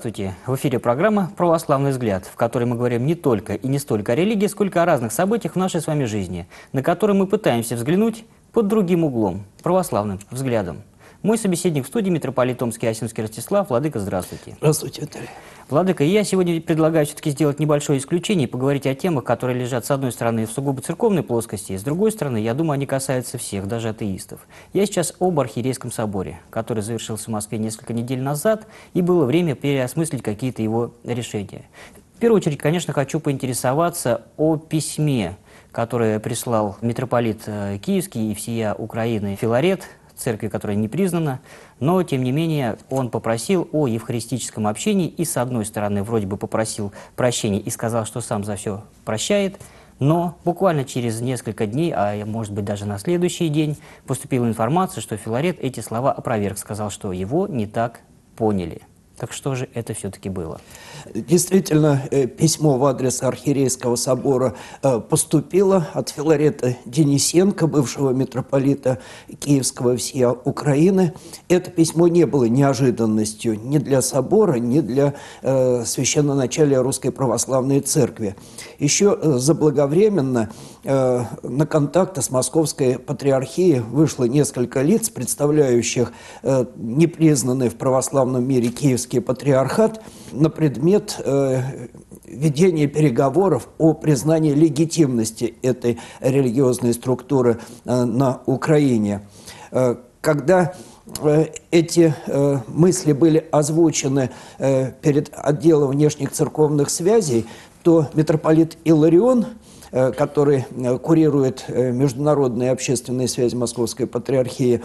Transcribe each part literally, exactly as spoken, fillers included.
Здравствуйте! В эфире программа «Православный взгляд», в которой мы говорим не только и не столько о религии, сколько о разных событиях в нашей с вами жизни, на которые мы пытаемся взглянуть под другим углом, православным взглядом. Мой собеседник в студии митрополит Томский и Асинский Ростислав. Владыка, здравствуйте. Здравствуйте, Виталий. Владыка, я сегодня предлагаю все-таки сделать небольшое исключение и поговорить о темах, которые лежат, с одной стороны, в сугубо церковной плоскости, с другой стороны, я думаю, они касаются всех, даже атеистов. Я сейчас об Архиерейском соборе, который завершился в Москве несколько недель назад, и было время переосмыслить какие-то его решения. В первую очередь, конечно, хочу поинтересоваться о письме, которое прислал митрополит Киевский и всея Украины Филарет, церкви, которая не признана, но, тем не менее, он попросил о евхаристическом общении и, с одной стороны, вроде бы попросил прощения и сказал, что сам за все прощает, но буквально через несколько дней, а может быть даже на следующий день, поступила информация, что Филарет эти слова опроверг, сказал, что его не так поняли. Так что же это все-таки было? Действительно, письмо в адрес Архиерейского собора поступило от Филарета Денисенко, бывшего митрополита Киевского и всей Украины. Это письмо не было неожиданностью ни для собора, ни для священноначалия Русской Православной Церкви. Еще заблаговременно на контакты с Московской Патриархией вышло несколько лиц, представляющих непризнанный в православном мире Киевский патриархат, на предмет э, ведения переговоров о признании легитимности этой религиозной структуры э, на Украине. Э, когда э, эти э, мысли были озвучены э, перед отделом внешних церковных связей, то митрополит Иларион, который курирует международные общественные связи Московской Патриархии,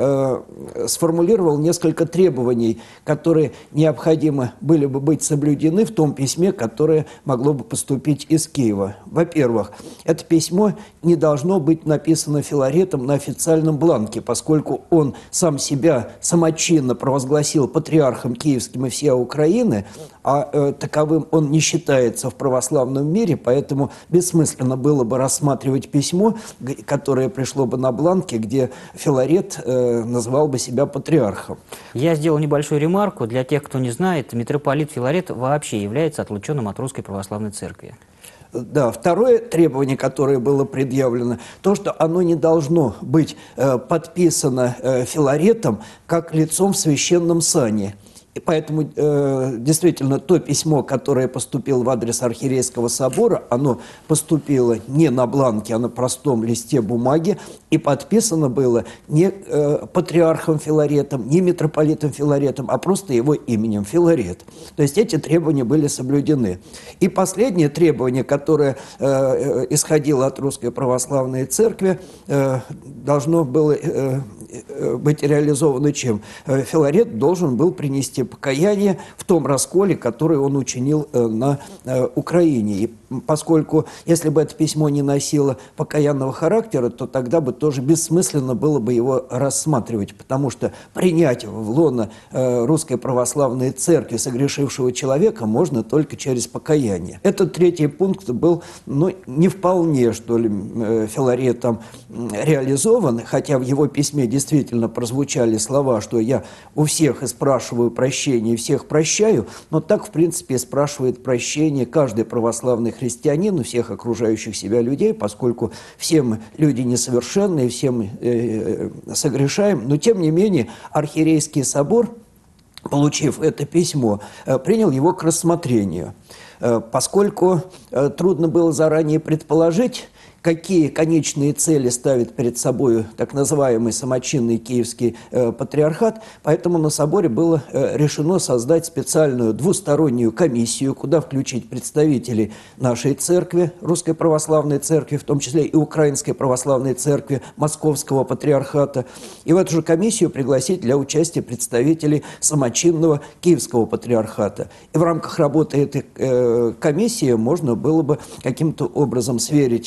сформулировал несколько требований, которые необходимо были бы быть соблюдены в том письме, которое могло бы поступить из Киева. Во-первых, это письмо не должно быть написано Филаретом на официальном бланке, поскольку он сам себя самочинно провозгласил патриархом Киевским и всей Украины, а э, таковым он не считается в православном мире, поэтому бессмысленно было бы рассматривать письмо, которое пришло бы на бланке, где Филарет э, назвал бы себя патриархом. Я сделал небольшую ремарку. Для тех, кто не знает, митрополит Филарет вообще является отлученным от Русской Православной Церкви. Да, второе требование, которое было предъявлено, то, что оно не должно быть э, подписано э, Филаретом как лицом в священном сане. И поэтому э, действительно то письмо, которое поступило в адрес Архиерейского собора, оно поступило не на бланке, а на простом листе бумаги, и подписано было не э, патриархом Филаретом, не митрополитом Филаретом, а просто его именем Филарет. То есть эти требования были соблюдены. И последнее требование, которое э, исходило от Русской Православной Церкви, э, должно было э, быть реализовано чем? Филарет должен был принести покаяние в том расколе, который он учинил на Украине. И поскольку, если бы это письмо не носило покаянного характера, то тогда бы тоже бессмысленно было бы его рассматривать, потому что принять в лоно Русской Православной Церкви согрешившего человека можно только через покаяние. Этот третий пункт был, ну, не вполне, что ли, Филаретом реализован, хотя в его письме действительно прозвучали слова, что я у всех и спрашиваю прощения, и всех прощаю, но так, в принципе, спрашивает прощение каждый православный христианин у всех окружающих себя людей, поскольку все мы люди несовершенные, все мы э, согрешаем, но, тем не менее, Архиерейский собор, получив это письмо, э, принял его к рассмотрению, э, поскольку э, трудно было заранее предположить, какие конечные цели ставит перед собой так называемый самочинный Киевский э, патриархат. Поэтому на соборе было э, решено создать специальную двустороннюю комиссию, куда включить представителей нашей церкви, Русской Православной Церкви, в том числе и Украинской Православной Церкви, Московского патриархата. И в эту же комиссию пригласить для участия представителей самочинного Киевского патриархата. И в рамках работы этой э, комиссии можно было бы каким-то образом сверить э, с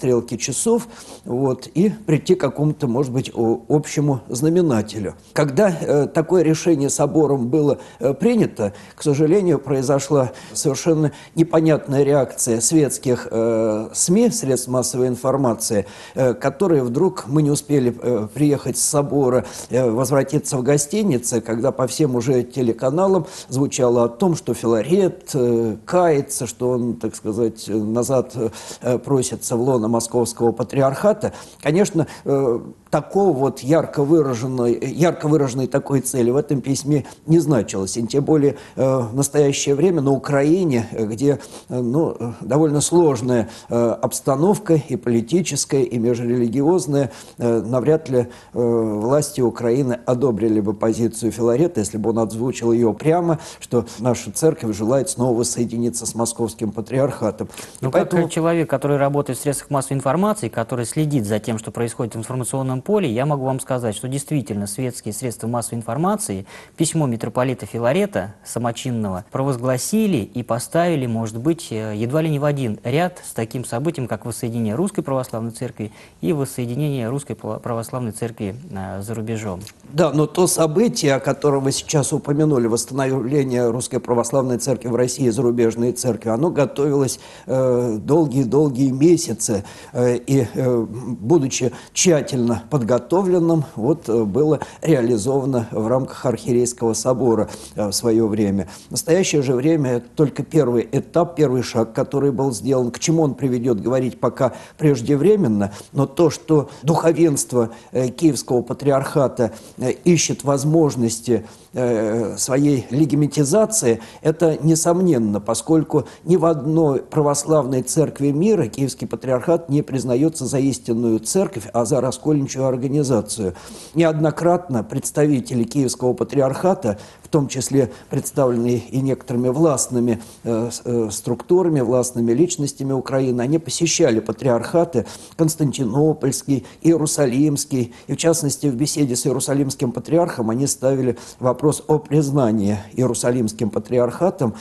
стрелки часов, вот, и прийти к какому-то, может быть, общему знаменателю. Когда э, такое решение собором было э, принято, к сожалению, произошла совершенно непонятная реакция светских э, СМИ, средств массовой информации, э, которые вдруг, мы не успели э, приехать с собора, э, возвратиться в гостинице, когда по всем уже телеканалам звучало о том, что Филарет э, кается, что он, так сказать, назад э, просится в лоно Московского патриархата. Конечно, э, такого вот ярко выраженной, ярко выраженной такой цели в этом письме не значилось. И тем более э, в настоящее время на Украине, где э, ну, довольно сложная э, обстановка и политическая, и межрелигиозная, э, навряд ли э, власти Украины одобрили бы позицию Филарета, если бы он озвучил ее прямо, что наша церковь желает снова воссоединиться с Московским патриархатом. Ну, поэтому... как человек, который работает в средствах массовой информации, который следит за тем, что происходит в информационном поле, я могу вам сказать, что действительно светские средства массовой информации письмо митрополита Филарета, самочинного, провозгласили и поставили, может быть, едва ли не в один ряд с таким событием, как воссоединение Русской Православной Церкви и воссоединение Русской Православной Церкви э, за рубежом. Да, но то событие, о котором вы сейчас упомянули, восстановление Русской Православной Церкви в России и зарубежные церкви, оно готовилось долгие-долгие э, месяцы, э, и, э, будучи тщательно подготовленным, вот, э, было реализовано в рамках Архиерейского собора э, в свое время. В настоящее же время это только первый этап, первый шаг, который был сделан. К чему он приведет, говорить пока преждевременно, но то, что духовенство э, Киевского патриархата э, ищет возможности э, своей легимитизации, это несомненно, поскольку ни в одной православной церкви мира Киевский патриархат не признается за истинную церковь, а за раскольничью организацию. Неоднократно представители Киевского патриархата, в том числе представленные и некоторыми властными э, э, структурами, властными личностями Украины, они посещали патриархаты Константинопольский, Иерусалимский, и в частности в беседе с Иерусалимским патриархом они ставили вопрос о признании Иерусалимским патриархатом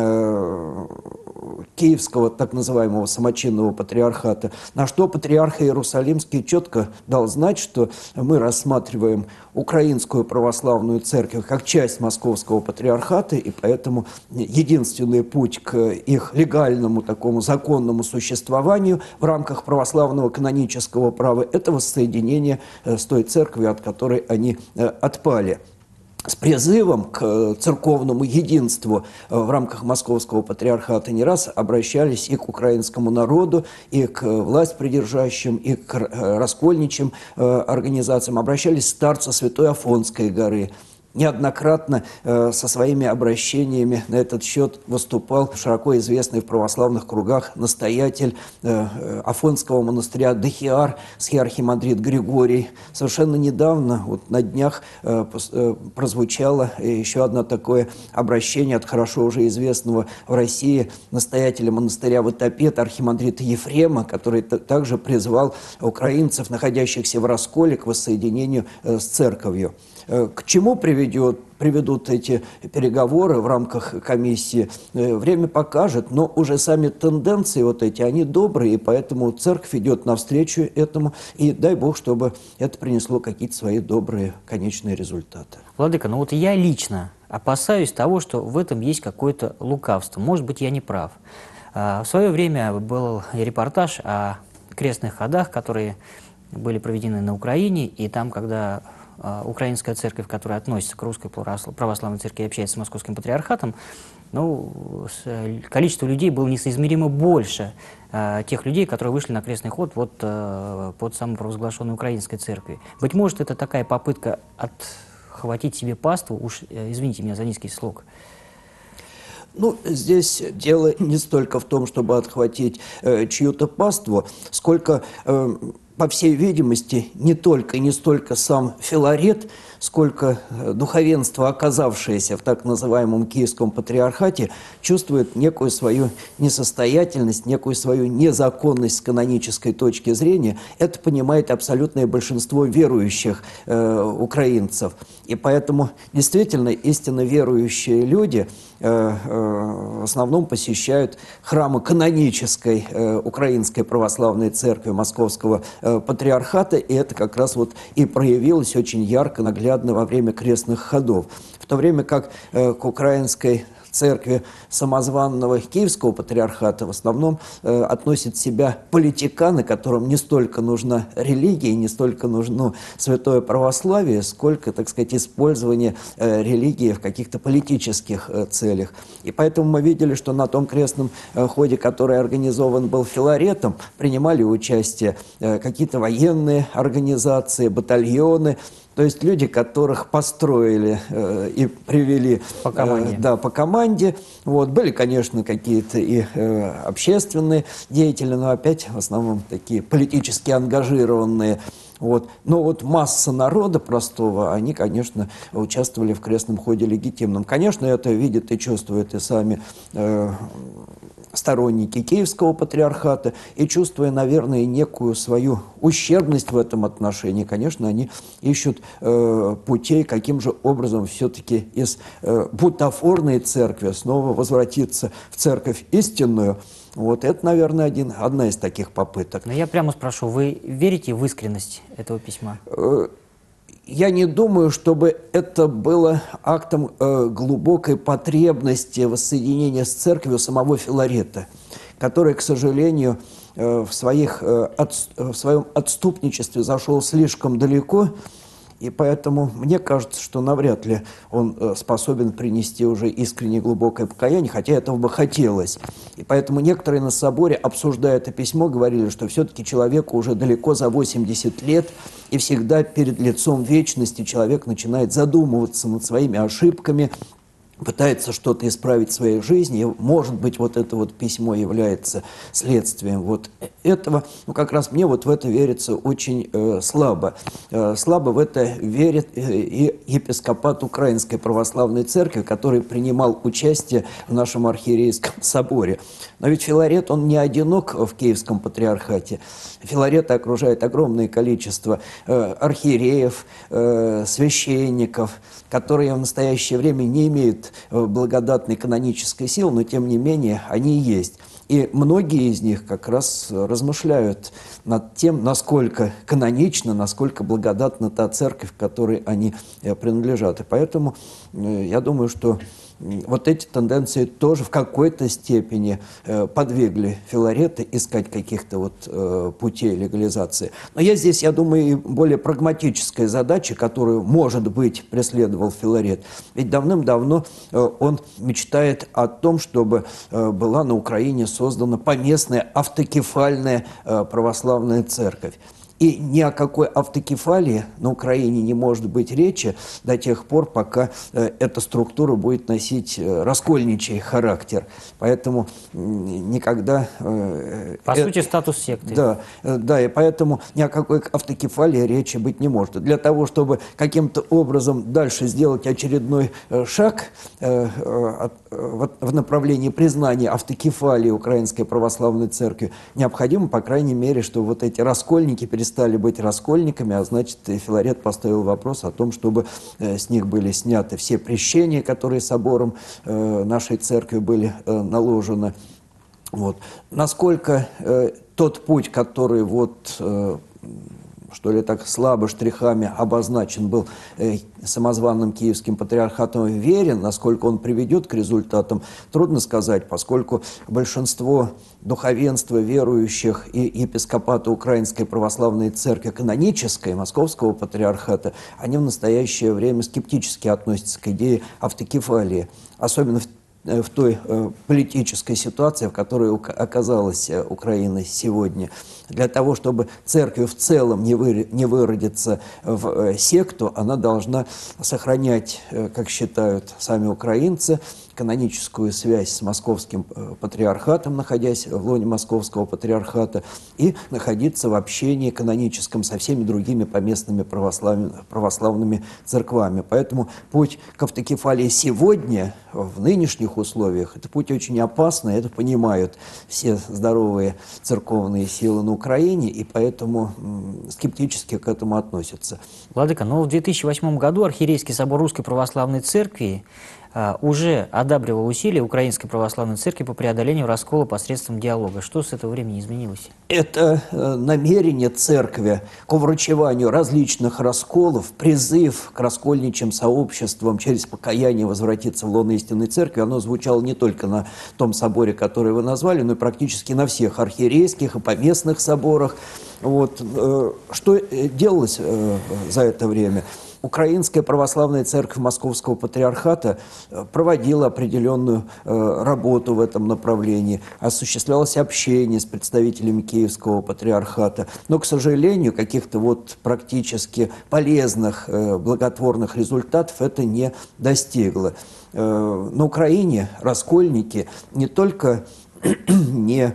э, Киевского так называемого самочинного патриархата, на что патриарх Иерусалимский четко дал знать, что мы рассматриваем Украинскую православную церковь как часть Московского патриархата, и поэтому единственный путь к их легальному, такому законному существованию в рамках православного канонического права – это воссоединение с той церковью, от которой они отпали. С призывом к церковному единству в рамках Московского патриархата не раз обращались и к украинскому народу, и к власть придержащим, и к раскольничьим организациям. Обращались старцы Святой Афонской горы. Неоднократно э, со своими обращениями на этот счет выступал широко известный в православных кругах настоятель э, Афонского монастыря Дахиар, схиархимандрит Григорий. Совершенно недавно, вот на днях, э, э, прозвучало еще одно такое обращение от хорошо уже известного в России настоятеля монастыря Ватопед, архимандрита Ефрема, который также призвал украинцев, находящихся в расколе, к воссоединению э, с церковью. К чему приведет, приведут эти переговоры в рамках комиссии, время покажет, но уже сами тенденции вот эти, они добрые, и поэтому церковь идет навстречу этому, и дай Бог, чтобы это принесло какие-то свои добрые конечные результаты. Владыка, ну вот я лично опасаюсь того, что в этом есть какое-то лукавство. Может быть, я не прав. В свое время был репортаж о крестных ходах, которые были проведены на Украине, и там, когда украинская церковь, которая относится к Русской Православной Церкви и общается с Московским Патриархатом, ну, количество людей было несоизмеримо больше э, тех людей, которые вышли на крестный ход вот, э, под самопровозглашенной Украинской Церкви. Быть может, это такая попытка отхватить себе паству, уж э, извините меня за низкий слог. Ну, здесь дело не столько в том, чтобы отхватить э, чью-то паству, сколько... Э, по всей видимости, не только и не столько сам Филарет, сколько духовенство, оказавшееся в так называемом Киевском патриархате, чувствует некую свою несостоятельность, некую свою незаконность с канонической точки зрения. Это понимает абсолютное большинство верующих э, украинцев. И поэтому действительно истинно верующие люди э, э, в основном посещают храмы канонической э, Украинской православной церкви Московского э, патриархата, и это как раз вот и проявилось очень ярко, наглядно во время крестных ходов. В то время как э, к украинской церкви самозванного Киевского патриархата в основном э, относят себя политиканы, которым не столько нужна религия, не столько нужно святое православие, сколько, так сказать, использование э, религии в каких-то политических э, целях. И поэтому мы видели, что на том крестном э, ходе, который организован был Филаретом, принимали участие э, какие-то военные организации, батальоны, то есть люди, которых построили э, и привели по команде. Э, да, по команде. Вот. Были, конечно, какие-то и э, общественные деятели, но опять в основном такие политически ангажированные. Вот. Но вот масса народа простого, они, конечно, участвовали в крестном ходе легитимном. Конечно, это видят и чувствуют и сами э, сторонники Киевского патриархата, и чувствуя, наверное, некую свою ущербность в этом отношении, конечно, они ищут э, путей, каким же образом все-таки из э, бутафорной церкви снова возвратиться в церковь истинную. Вот это, наверное, один, одна из таких попыток. Но я прямо спрошу, вы верите в искренность этого письма? Я не думаю, чтобы это было актом э, глубокой потребности воссоединения с церковью самого Филарета, который, к сожалению, э, в, своих, э, от, в своем отступничестве зашел слишком далеко, и поэтому мне кажется, что навряд ли он э, способен принести уже искренне глубокое покаяние, хотя этого бы хотелось. И поэтому некоторые на соборе, обсуждая это письмо, говорили, что все-таки человеку уже далеко за восемьдесят лет, и всегда перед лицом вечности человек начинает задумываться над своими ошибками, пытается что-то исправить в своей жизни, и, может быть, вот это вот письмо является следствием вот этого. Ну, как раз мне вот в это верится очень э, слабо. Э, слабо в это верит э, и епископат Украинской православной церкви, который принимал участие в нашем архиерейском соборе. Но ведь Филарет, он не одинок в Киевском патриархате. Филарета окружает огромное количество э, архиереев, э, священников, которые в настоящее время не имеют благодатной канонической силы, но тем не менее они есть. И многие из них как раз размышляют над тем, насколько канонична, насколько благодатна та церковь, которой они принадлежат. И поэтому я думаю, что вот эти тенденции тоже в какой-то степени э, подвигли Филарета искать каких-то вот э, путей легализации. Но я здесь, я думаю, и более прагматическая задача, которую, может быть, преследовал Филарет. Ведь давным-давно э, он мечтает о том, чтобы э, была на Украине создана поместная автокефальная э, православная церковь. И ни о какой автокефалии на Украине не может быть речи до тех пор, пока э, эта структура будет носить э, раскольничий характер. Поэтому э, никогда... Э, По э, сути, статус секты. Да, э, да, и поэтому ни о какой автокефалии речи быть не может. Для того, чтобы каким-то образом дальше сделать очередной э, шаг э, э, в, в направлении признания автокефалии Украинской православной церкви, необходимо, по крайней мере, что вот эти раскольники перестали стали быть раскольниками, а значит, Филарет поставил вопрос о том, чтобы э, с них были сняты все прещения, которые собором э, нашей церкви были э, наложены. Вот. Насколько э, тот путь, который вот... Э, что ли так слабо штрихами обозначен был э, самозванным Киевским патриархатом, верен, насколько он приведет к результатам, трудно сказать, поскольку большинство духовенства, верующих и епископата Украинской православной церкви канонической, Московского патриархата, они в настоящее время скептически относятся к идее автокефалии, особенно в в той э, политической ситуации, в которой оказалась э, Украина сегодня. Для того, чтобы церковь в целом не, вы, не выродиться в э, секту, она должна сохранять, э, как считают сами украинцы, каноническую связь с московским патриархатом, находясь в лоне московского патриархата, и находиться в общении каноническом со всеми другими поместными православными, православными церквами. Поэтому путь к автокефалии сегодня, в нынешних условиях, это путь очень опасный, это понимают все здоровые церковные силы на Украине, и поэтому скептически к этому относятся. Владыка, но в две тысячи восьмом году Архиерейский собор Русской Православной Церкви а, уже одабривал усилия Украинской Православной Церкви по преодолению раскола посредством диалога. Что с этого времени изменилось? Это э, намерение Церкви к уврачеванию различных расколов, призыв к раскольничьим сообществам через покаяние возвратиться в лоно истинной Церкви, оно звучало не только на том соборе, который вы назвали, но и практически на всех архиерейских и поместных соборах. Вот. Э, что делалось э, за это время? Украинская православная церковь Московского патриархата проводила определенную э, работу в этом направлении, осуществлялось общение с представителями Киевского патриархата, но, к сожалению, каких-то вот практически полезных, э, благотворных результатов это не достигло. Э, на Украине раскольники не только не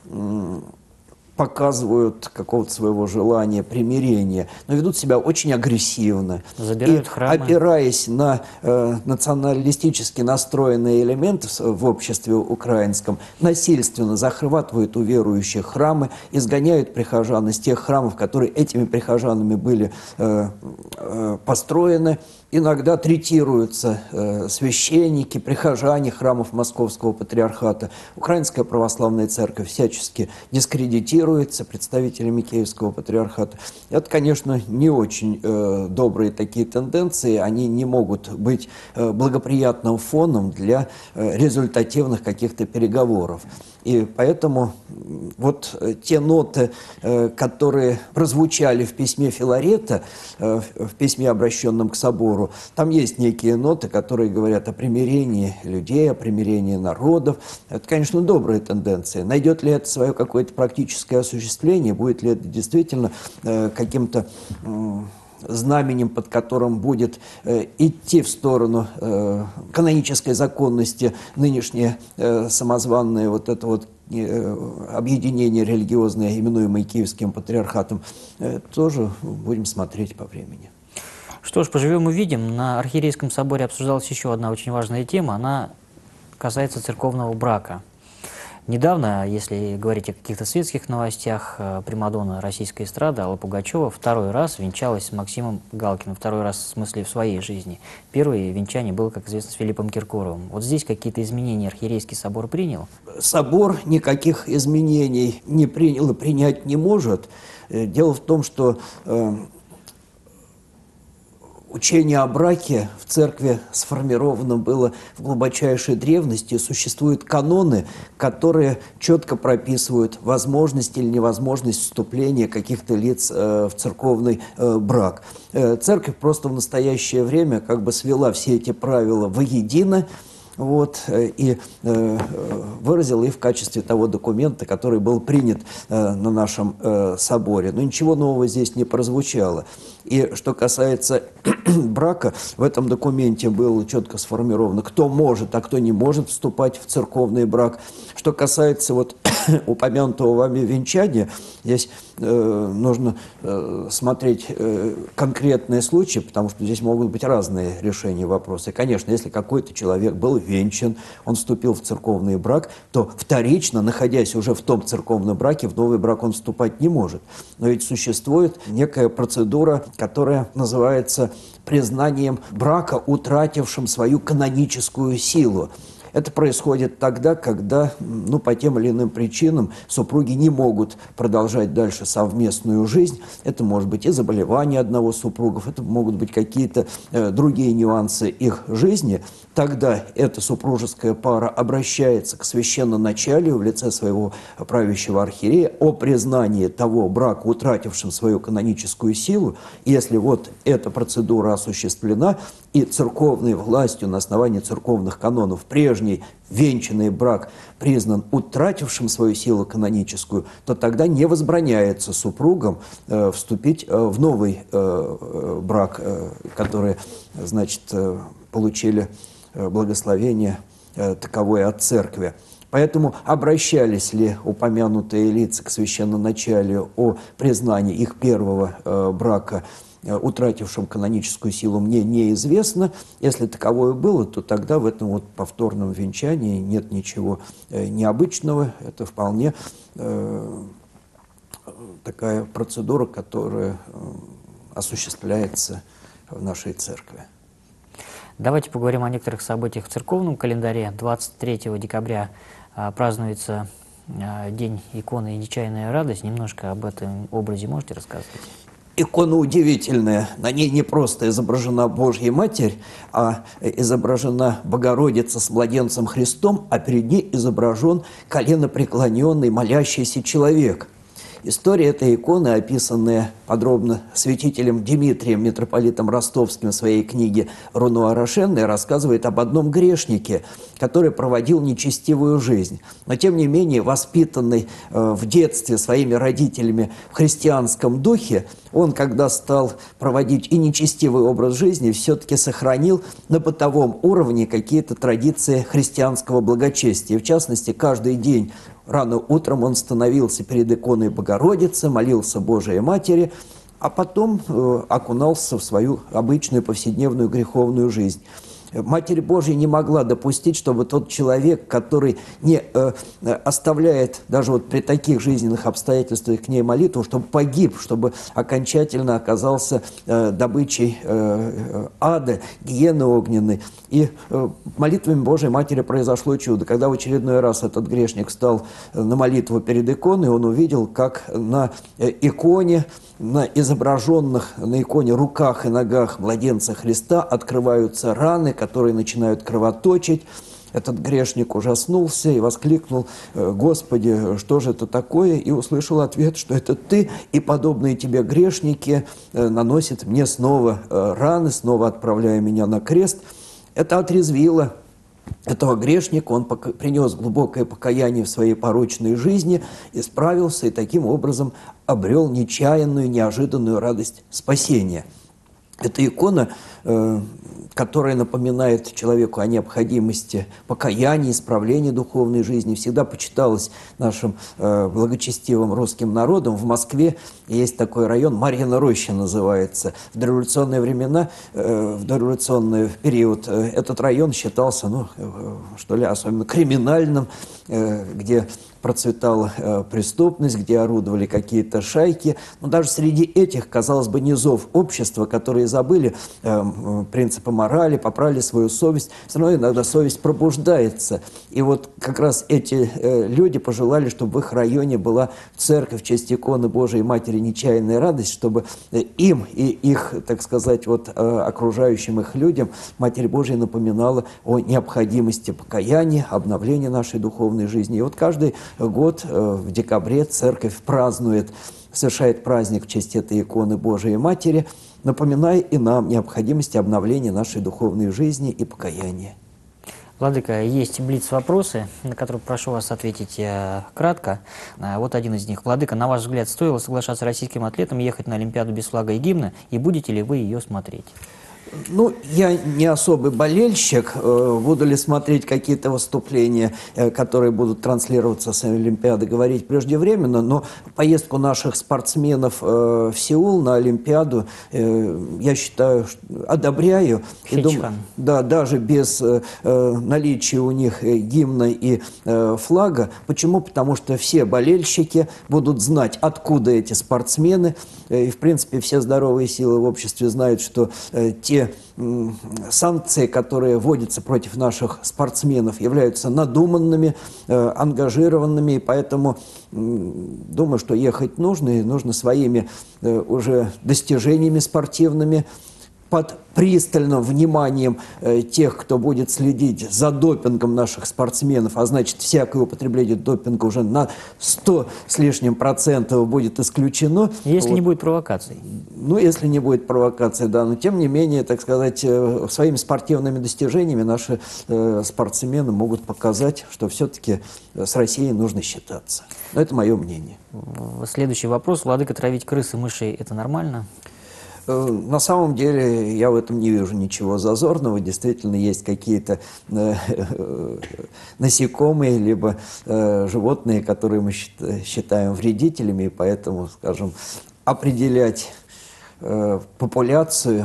показывают какого-то своего желания, примирения, но ведут себя очень агрессивно. Забирают и, храмы. Опираясь на э, националистически настроенные элементы в, в обществе украинском, насильственно захватывают у верующих храмы, изгоняют прихожан из тех храмов, которые этими прихожанами были э, э, построены. Иногда третируются э, священники, прихожане храмов Московского патриархата. Украинская православная церковь всячески дискредитируется представителями Киевского патриархата. Это, конечно, не очень э, добрые такие тенденции. Они не могут быть э, благоприятным фоном для э, результативных каких-то переговоров. И поэтому вот те ноты, которые прозвучали в письме Филарета, в письме, обращенном к собору, там есть некие ноты, которые говорят о примирении людей, о примирении народов. Это, конечно, добрая тенденция. Найдет ли это свое какое-то практическое осуществление, будет ли это действительно каким-то знаменем, под которым будет э, идти в сторону э, канонической законности нынешнее э, самозванное вот это вот э, объединение религиозное, именуемое Киевским патриархатом, э, тоже будем смотреть по времени. Что ж, поживем увидим. На Архиерейском соборе обсуждалась еще одна очень важная тема. Она касается церковного брака. Недавно, если говорить о каких-то светских новостях, примадонна российской эстрады Алла Пугачева второй раз венчалась с Максимом Галкиным. Второй раз, в смысле, в своей жизни. Первое венчание было, как известно, с Филиппом Киркоровым. Вот здесь какие-то изменения Архиерейский собор принял? Собор никаких изменений не принял и принять не может. Дело в том, что э, учение о браке в церкви сформировано было в глубочайшей древности. Существуют каноны, которые четко прописывают возможность или невозможность вступления каких-то лиц э, в церковный э, брак. Э, церковь просто в настоящее время как бы свела все эти правила воедино, вот, и э, выразил их в качестве того документа, который был принят э, на нашем э, соборе. Но ничего нового здесь не прозвучало. И что касается брака, в этом документе было четко сформировано, кто может, а кто не может вступать в церковный брак. Что касается вот упомянутого вами венчания, здесь э, нужно э, смотреть э, конкретные случаи, потому что здесь могут быть разные решения вопроса. И, конечно, если какой-то человек был венчан, он вступил в церковный брак, то вторично, находясь уже в том церковном браке, в новый брак он вступать не может. Но ведь существует некая процедура, которая называется признанием брака, утратившим свою каноническую силу. Это происходит тогда, когда, ну, по тем или иным причинам супруги не могут продолжать дальше совместную жизнь. Это может быть и заболевание одного супругов, это могут быть какие-то э, другие нюансы их жизни. Тогда эта супружеская пара обращается к священноначалию в лице своего правящего архиерея о признании того брака, утратившим свою каноническую силу. Если вот эта процедура осуществлена, и церковной властью на основании церковных канонов прежний венчанный брак признан утратившим свою силу каноническую, то тогда не возбраняется супругам э, вступить э, в новый э, брак, э, который, значит, э, получили э, благословение э, таковое от церкви. Поэтому обращались ли упомянутые лица к священноначалию о признании их первого э, брака, э, утратившим каноническую силу, мне неизвестно. Если таковое было, то тогда в этом вот повторном венчании нет ничего э, необычного. Это вполне э, такая процедура, которая э, осуществляется в нашей церкви. Давайте поговорим о некоторых событиях в церковном календаре. двадцать третьего декабря а, празднуется а, День иконы и «Нечаянная радость». Немножко об этом образе можете рассказать? Икона удивительная. На ней не просто изображена Божья Матерь, а изображена Богородица с младенцем Христом, а перед ней изображен коленопреклоненный молящийся человек. История этой иконы, описанная подробно святителем Дмитрием, митрополитом Ростовским в своей книге «Руно Орошенное», рассказывает об одном грешнике, который проводил нечестивую жизнь. Но, тем не менее, воспитанный э, в детстве своими родителями в христианском духе, он, когда стал проводить и нечестивый образ жизни, все-таки сохранил на бытовом уровне какие-то традиции христианского благочестия. В частности, каждый день рано утром он становился перед иконой Богородицы, молился Божией Матери, а потом э, окунался в свою обычную повседневную греховную жизнь. Матерь Божья не могла допустить, чтобы тот человек, который не э, оставляет даже вот при таких жизненных обстоятельствах к ней молитву, чтобы погиб, чтобы окончательно оказался э, добычей э, ада, гиены огненной. И э, молитвами Божией Матери произошло чудо. Когда в очередной раз этот грешник встал на молитву перед иконой, он увидел, как на э, иконе, на изображенных на иконе руках и ногах младенца Христа открываются раны, которые начинают кровоточить. Этот грешник ужаснулся и воскликнул: «Господи, что же это такое?» И услышал ответ, что это ты и подобные тебе грешники наносят мне снова раны, снова отправляя меня на крест. Это отрезвило этого грешника, он принес глубокое покаяние в своей порочной жизни, исправился и таким образом обрел нечаянную, неожиданную радость спасения. Эта икона, э, которая напоминает человеку о необходимости покаяния, исправления духовной жизни, всегда почиталась нашим э, благочестивым русским народом. В Москве есть такой район, Марьина Роща называется. В дореволюционные времена, э, в дореволюционный период э, этот район считался, ну, э, что ли, особенно криминальным, э, где процветала э, преступность, где орудовали какие-то шайки. Но даже среди этих, казалось бы, низов общества, которые забыли э, принципы морали, попрали свою совесть, все равно иногда совесть пробуждается. И вот как раз эти э, люди пожелали, чтобы в их районе была церковь в честь иконы Божией Матери «Нечаянная радость», чтобы э, им и их, так сказать, вот, э, окружающим их людям Матерь Божия напоминала о необходимости покаяния, обновления нашей духовной жизни. И вот каждый год в декабре церковь празднует, совершает праздник в честь этой иконы Божией Матери, напоминая и нам необходимость обновления нашей духовной жизни и покаяния. Владыка, есть блиц-вопросы, на которые прошу вас ответить э, кратко. Э, вот один из них. Владыка, на ваш взгляд, стоило соглашаться российским атлетам ехать на Олимпиаду без флага и гимна, и будете ли вы ее смотреть? Ну, я не особый болельщик. Буду ли смотреть какие-то выступления, которые будут транслироваться с Олимпиады, говорить преждевременно, но поездку наших спортсменов в Сеул на Олимпиаду, я считаю, одобряю. И думаю, да, даже без наличия у них гимна и флага. Почему? Потому что все болельщики будут знать, откуда эти спортсмены. И, в принципе, все здоровые силы в обществе знают, что те санкции, которые вводятся против наших спортсменов, являются надуманными, э, ангажированными, и поэтому э, думаю, что ехать нужно, и нужно своими э, уже достижениями спортивными, под пристальным вниманием э, тех, кто будет следить за допингом наших спортсменов, а значит, всякое употребление допинга уже на сто с лишним процентов будет исключено. Если вот. Не будет провокаций. Ну, если не будет провокации, да, но тем не менее, так сказать, э, своими спортивными достижениями наши э, спортсмены могут показать, что все-таки с Россией нужно считаться. Но это мое мнение. Следующий вопрос. Владыка, травить крыс и мышей – это нормально? На самом деле я в этом не вижу ничего зазорного. Действительно, есть какие-то э, насекомые, либо э, животные, которые мы считаем вредителями, и поэтому, скажем, определять э, популяцию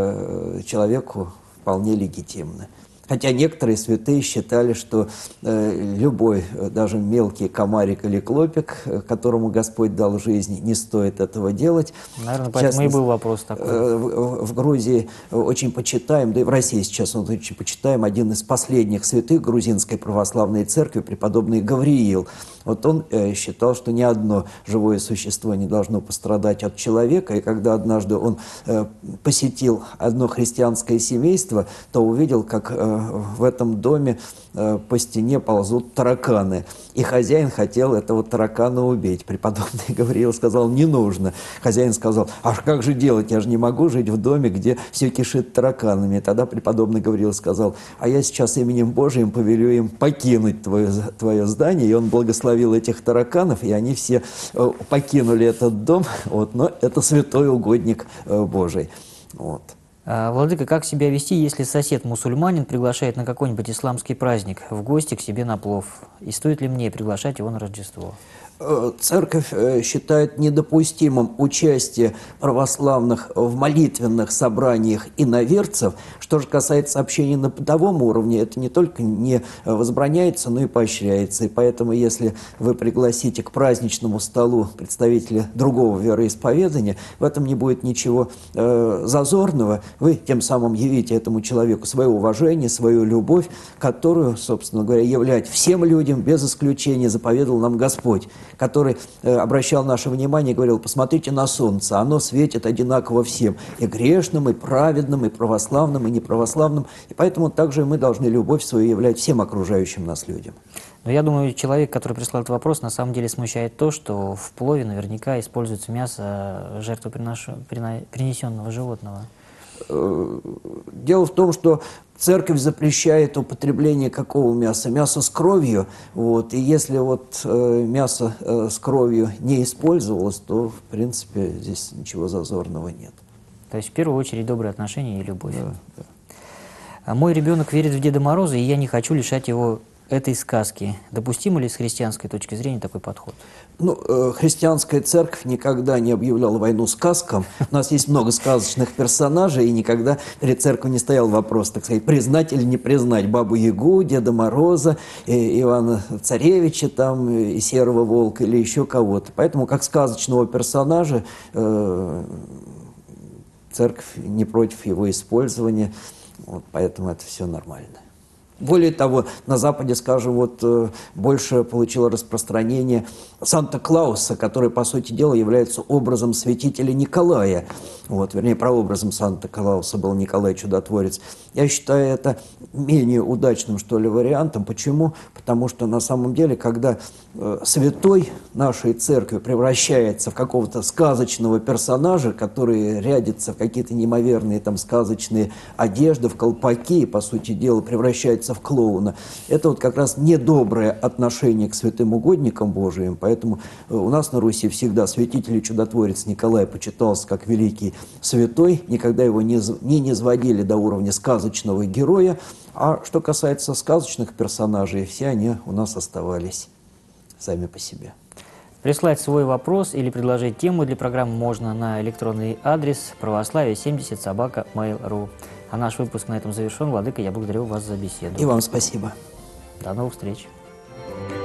э, человеку вполне легитимно. Хотя некоторые святые считали, что э, любой, даже мелкий комарик или клопик, которому Господь дал жизнь, не стоит этого делать. Наверное, поэтому и был вопрос такой. Э, в, в Грузии очень почитаем, да и в России сейчас он очень почитаем, один из последних святых грузинской православной церкви, преподобный Гавриил. Вот он э, считал, что ни одно живое существо не должно пострадать от человека, и когда однажды он э, посетил одно христианское семейство, то увидел, как э, в этом доме э, по стене ползут тараканы. И хозяин хотел этого таракана убить. Преподобный Гавриил сказал: не нужно. Хозяин сказал: а как же делать? Я же не могу жить в доме, где все кишит тараканами. И тогда преподобный Гавриил сказал: а я сейчас именем Божиим повелю им покинуть твое, твое здание. И он благословил этих тараканов, и они все э, покинули этот дом. Вот, но это святой угодник э, Божий. Вот. Владыка, как себя вести, если сосед-мусульманин приглашает на какой-нибудь исламский праздник в гости к себе на плов? И стоит ли мне приглашать его на Рождество? Церковь считает недопустимым участие православных в молитвенных собраниях иноверцев. Что же касается общения на бытовом уровне, это не только не возбраняется, но и поощряется. И поэтому, если вы пригласите к праздничному столу представителя другого вероисповедания, в этом не будет ничего э, зазорного. Вы тем самым явите этому человеку свое уважение, свою любовь, которую, собственно говоря, являть всем людям без исключения заповедал нам Господь, который э, обращал наше внимание и говорил: посмотрите на солнце, оно светит одинаково всем, и грешным, и праведным, и православным, и неправославным, и поэтому также мы должны любовь свою являть всем окружающим нас людям. Но я думаю, человек, который прислал этот вопрос, на самом деле смущает то, что в плове наверняка используется мясо жертвопринесенного животного. Дело в том, что церковь запрещает употребление какого мяса? Мясо с кровью. Вот, и если вот э, мясо э, с кровью не использовалось, то, в принципе, здесь ничего зазорного нет. То есть, в первую очередь, добрые отношения и любовь. Да, да. Мой ребенок верит в Деда Мороза, и я не хочу лишать его этой сказки. Допустимо ли с христианской точки зрения такой подход? Ну, э, христианская церковь никогда не объявляла войну сказкам. У нас есть много сказочных персонажей, и никогда перед церковью не стоял вопрос, так сказать, признать или не признать Бабу-Ягу, Деда Мороза, э, Ивана Царевича, там, и Серого Волка или еще кого-то. Поэтому как сказочного персонажа э, церковь не против его использования, вот, поэтому это все нормально. Более того, на Западе, скажем, вот э, больше получило распространение Санта-Клауса, который, по сути дела, является образом святителя Николая. Вот, вернее, прообразом Санта-Клауса был Николай Чудотворец. Я считаю это менее удачным, что ли, вариантом. Почему? Потому что, на самом деле, когда э, святой нашей церкви превращается в какого-то сказочного персонажа, который рядится в какие-то неимоверные там сказочные одежды, в колпаки, и, по сути дела, превращается в клоуна, это вот как раз недоброе отношение к святым угодникам Божиим. Поэтому у нас на Руси всегда святитель и чудотворец Николай почитался как великий святой, никогда его не, не низводили до уровня сказочного героя. А что касается сказочных персонажей, все они у нас оставались сами по себе. Прислать свой вопрос или предложить тему для программы можно на электронный адрес православие семьдесят собака mail точка ру. А наш выпуск на этом завершен. Владыка, я благодарю вас за беседу. И вам спасибо. До новых встреч.